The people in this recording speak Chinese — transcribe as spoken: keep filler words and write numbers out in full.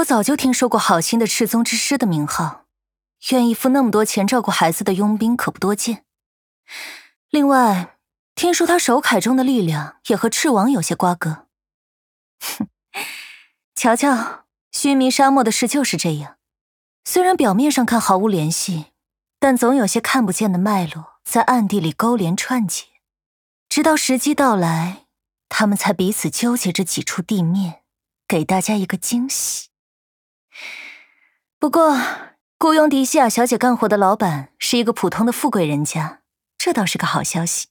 我早就听说过好心的赤宗之师的名号，愿意付那么多钱照顾孩子的佣兵可不多见。另外，听说他手铠中的力量也和赤王有些瓜葛。哼，瞧瞧，须弥沙漠的事就是这样，虽然表面上看毫无联系，但总有些看不见的脉络在暗地里勾连串结，直到时机到来，他们才彼此纠结着挤出地面，给大家一个惊喜。不过，雇佣迪西亚小姐干活的老板是一个普通的富贵人家，这倒是个好消息。